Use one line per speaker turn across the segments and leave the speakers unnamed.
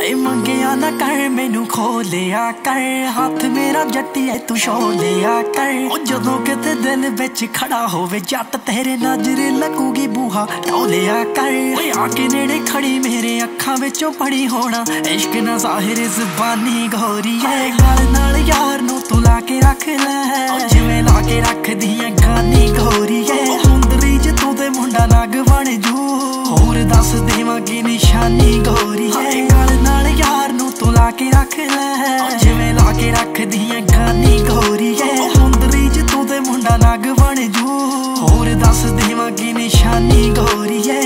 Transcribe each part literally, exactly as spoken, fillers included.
ਵੇ ਮੰਗਿਆ ਨਾ ਕਰ ਮੈਨੂੰ ਖੋਲਿਆ ਕਰ ਹੱਥ ਮੇਰਾ ਜੱਟੀਏ ਤੂੰ ਛੋਲਿਆ ਕਰ ਉਹ ਜਦੋਂ ਕਿਤੇ ਦਿਲ ਵਿੱਚ ਖੜਾ ਹੋਵੇ ਜੱਟ ਤੇਰੇ ਨਜ਼ਰ ਲੱਗੂਗੀ ਬੂਹਾ ਢੋਲਿਆ ਕਰ ਓਏ ਆ ਕੇ ਨੇੜੇ ਖੜੀ ਮੇਰੇ ਅੱਖਾਂ ਵਿੱਚੋਂ ਪੜੀ ਹੋਣਾ ਇਸ਼ਕ ਨਾ ਜ਼ਾਹਿਰ ਜ਼ੁਬਾਨੀ ਗੋਰੀਏ ਗਲ ਨਾਲ ਯਾਰ ਨੂੰ ਤੂੰ ਲਾ ਕੇ ਰੱਖ ਲੈ ਜਿਵੇਂ ਲਾ ਕੇ ਰੱਖਦੀ ਐ ਗਾਨੀ ਗੋਰੀਏ ਹੁੰਦਰੀ ਚ ਤੂੰ ਤੇ ਮੁੰਡਾ ਨਗ ਬਣ ਜੂ ਹੋਰ ਦੱਸ ਦੇਵਾਂ ਕੀ ਨਿਸ਼ਾਨੀ ਗੋਰੀਏ ਗਲ ਨਾਲ ਯਾਰ ਨੂੰ ਤੂੰ ਲਾ ਕੇ ਰੱਖ ਲੈ ਜਿਵੇਂ ਲਾ ਕੇ ਰੱਖਦੀ ਐ ਗਾਨੀ ਗੋਰੀਏ ਹੁੰਦਰੀ ਚ ਤੂੰ ਤੇ ਮੁੰਡਾ ਨਗ ਬਣ ਜੂ ਹੋਰ ਦੱਸ ਦੇਵਾਂ ਕੀ ਨਿਸ਼ਾਨੀ ਗੋਰੀਏ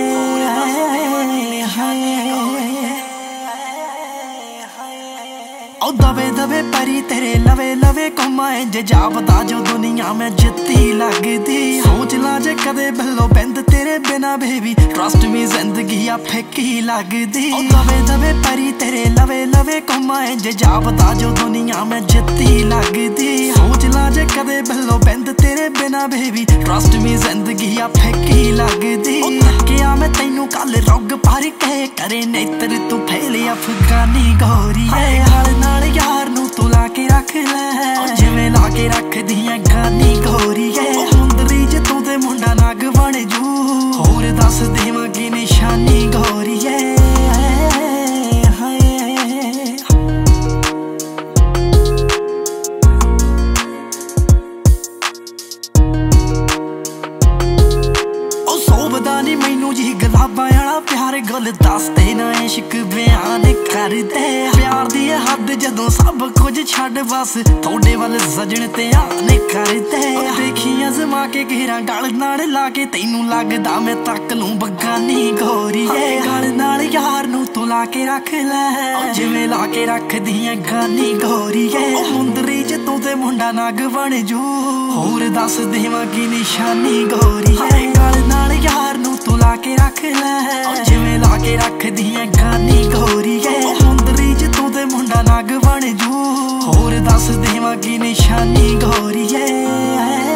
ਉਹ ਦਵੇ ਦਵੇ ਪਰੀ ਤੇਰੇ ਲਵੇ ਲਵੇ ਘੁਮਾਏ ਜੇ ਜਾਪਦਾ ਜੋ ਦੁਨੀਆ ਮੈਂ ਜਿੱਤੀ ਲੱਗਦੀ ਸੋਚ ਲਾ ਜੇ ਕਦੇ ਬੱਲੋ ਬਿੰਦ ਤੇਰੇ ਬਿਨਾ ਬੇਬੀ ਟਰਸਟ ਮੀ ਜ਼ਿੰਦਗੀ ਆ ਫਿੱਕੀ ਲੱਗਦੀ ਉਹ ਦਵੇ ਦਵੇ ਪਰੀ ਤੇਰੇ ਲਵੇ ਲਵੇ ਘੁਮਾਏ ਜੇ ਜਾਪਦਾ ਜੋ ਦੁਨੀਆ ਮੈਂ ਜਿੱਤੀ ਲੱਗਦੀ ਸੋਚ ਲਾ ਜੇ ਕਦੇ ਬੱਲੋ ਬਿੰਦ ਤੇਰੇ ਬਿਨਾ ਬੇਬੀ ਟਰਸਟ ਮੀ ਜ਼ਿੰਦਗੀ ਆ ਫਿੱਕੀ ਲੱਗਦੀ ਉਹ ਤੱਕਿਆ ਮੈਂ ਤੈਨੂੰ ਕੱਲ ਰੁੱਗ ਭਰ ਕੇ ਕਰੇ ਨੇਤਰ ਤੂੰ ਫੇਲੇ ਅਫਗਾਨੀ ਗੋਰੀਏ ਹਲ ਨਾਲ ਯਾਰ ਨੂੰ ਤੂੰ ਲਾ ਕੇ ਰੱਖ ਲੈ ਜਿਵੇਂ ਲਾ ਕੇ ਰੱਖਦੀ ਐ ਗਾਨੀ ਗੋਰੀਏ ਹੁੰਦਰੀ ਚ ਤੂੰ ਤੇ ਮੁੰਡਾ ਨਗ ਬਣ ਜੂ ਹੋਰ ਦੱਸ ਦੇਵਾਂ ਕੀ ਨਿਸ਼ਾਨੀ ਗੋਰੀਏ ਉਹ ਸੋਭਦਾ ਨੀ ਮੈਨੂੰ ਜੀ ਗੁਲਾਬਾਂ ਵਾਲਾ ਪਿਆਰ ਗੁੱਲ ਦੱਸਦੇ ਨਾ ਇਸ਼ਕ ਬਿਆਨ ਕਰਦੇ ਪਿਆਰ ਦੀ ਹੱਦ ਜਦੋਂ ਸਭ ਕੁਝ ਛੱਡ ਬਸ ਤੁਹਾਡੇ ਵੱਲ ਸਜਣ ਤੇ ਆਨ ਕਰਦੇ ਦੇਖੀ ਅਜ਼ਮਾ ਕੇ ਘੇਰਾ ਗਲ ਨਾਲ ਲਾ ਕੇ ਤੈਨੂੰ ਲੱਗਦਾ ਮੈਂ ਤੱਕ ਲੂੰ ਬਗਾਨੀ ਗੋਰੀਏ ਗਲ ਨਾਲ ਯਾਰ ਨੂੰ ਤੂੰ ਲਾ ਕੇ ਰੱਖ ਲੈ ਜਿਵੇਂ ਲਾ ਕੇ ਰੱਖਦੀ ਐ ਗਾਨੀ ਗੋਰੀਏ ਹੁੰਦਰੀ ਚ ਤੂੰ ਤੇ ਮੁੰਡਾ ਨਗ ਬਣ ਜੂ ਹੋਰ ਦੱਸ ਦੇਵਾਂ ਕੀ ਨਿਸ਼ਾਨੀ ਗੋਰੀਏ ਗਲ ਨਾਲ ਯਾਰ ਨੂੰ ਤੂੰ ਲਾ ਕੇ ਰੱਖ ਲੈ ਜਿਵੇਂ ਲਾ ਕੇ ਰੱਖਦੀ ਐ ਗਾਨੀ ਗੋਰੀਏ ਹੁੰਦਰੀ ਚ ਤੂੰ ਤੇ ਮੁੰਡਾ ਨਗ ਬਣ ਜੂ ਹੋਰ ਦੱਸ ਦੇਵਾਂ ਕੀ ਨਿਸ਼ਾਨੀ ਗੋਰੀਏ